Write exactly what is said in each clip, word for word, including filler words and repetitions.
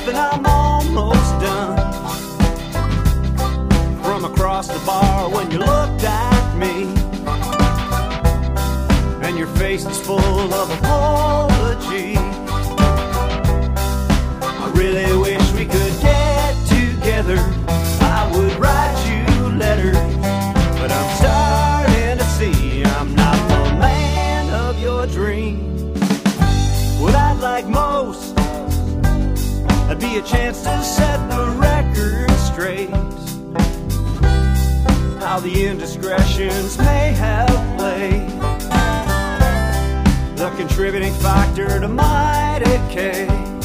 and I'm almost done. From across the bar when you looked at me, and your face is full of apology. I really wish we could get together. I would write you letters, but I'm starting to see I'm not the man of your dreams. What I'd like most would be a chance to set the record straight. How the indiscretions may have played the contributing factor to my decay.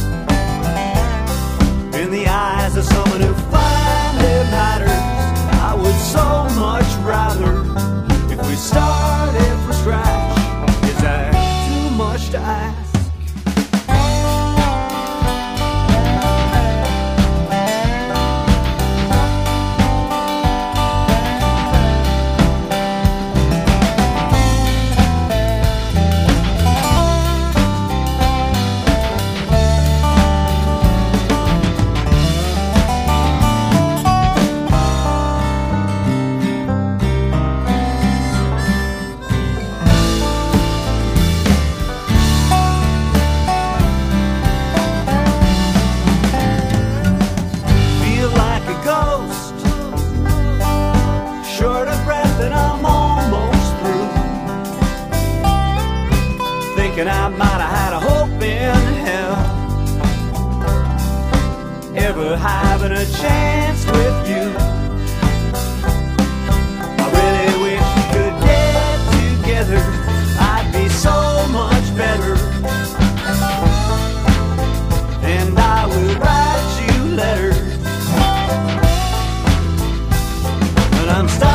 In the eyes of someone who finally matters, I would so much rather if we started from scratch. Is that too much to ask? And I might have had a hope in hell, ever having a chance with you. I really wish we could get together. I'd be so much better, and I would write you letters, but I'm stuck.